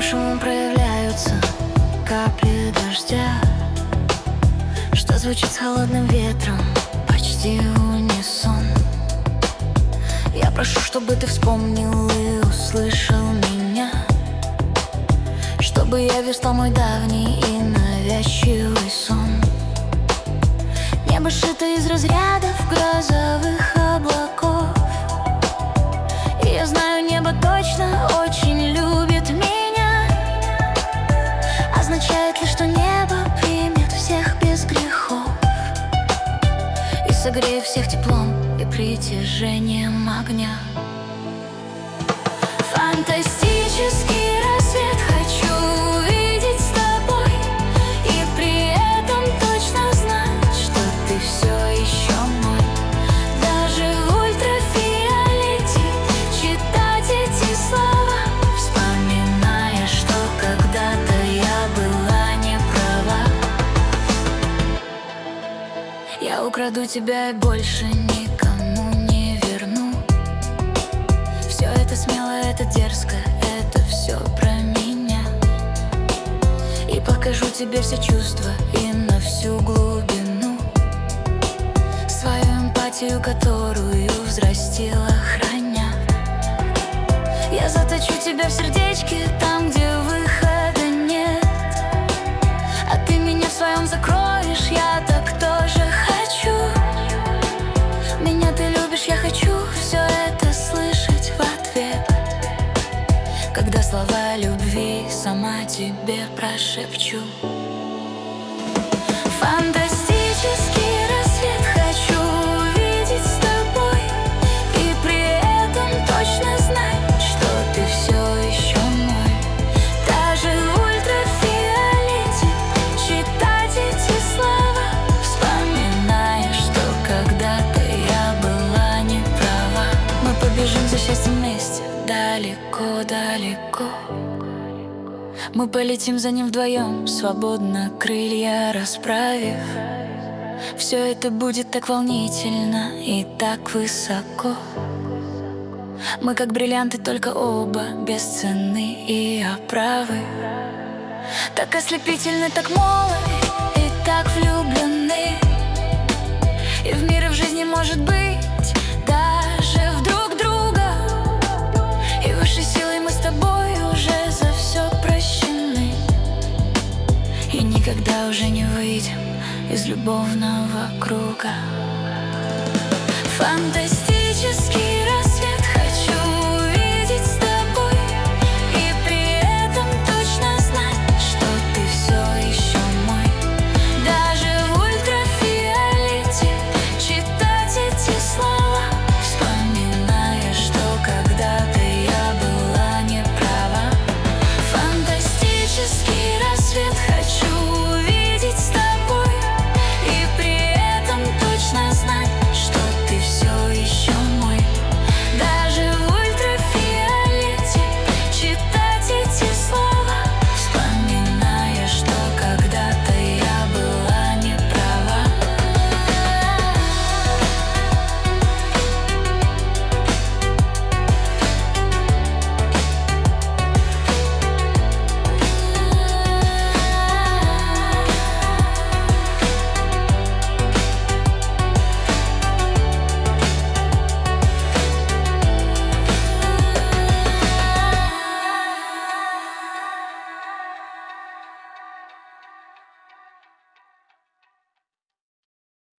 шумом проявляются капли дождя, что звучит с холодным ветром почти в унисон. Я прошу, чтобы ты вспомнил и услышал меня, чтобы я верстал мой давний и навязчивый сон. Небо шито из разрядов грозовых облаков, и я знаю, небо точно очень любит меня. Означает ли, что небо примет всех без грехов и согреет всех теплом и притяжением огня? Фантастический рассвет хочу увидеть с тобой, и при этом точно знать, что ты все еще мой. Даже в ультрафиолете читать эти слова, вспоминая, что когда-то я была не права. Я украду тебя и больше никому не верну. Все это смело, это дерзко, это все про меня. И покажу тебе все чувства и на всю глубину свою эмпатию, которую взрастила, храня. Я заточу тебя в сердечке там, где выхода нет, а ты меня в своем закроешь, я так тоже хочу. Меня ты любишь, я хочу все это слышать в ответ, когда слова любви сама тебе прошепчу. Фантастический рассвет хочу увидеть с тобой, и при этом точно знать, что ты все еще мой. Даже в ультрафиолете читать эти слова, вспоминая, что когда-то я была не права. Мы побежим за счастьем вместе далеко-далеко. Мы полетим за ним вдвоем, свободно крылья расправив. Все это будет так волнительно и так высоко. Мы как бриллианты, только оба бесценны и оправы. Так ослепительны, так молоды и так влюблены. И в мире в жизни может быть даже в друг друга. И высшей силой мы с тобой уже за все прощены, и никогда уже не выйдем из любовного круга. Фантастический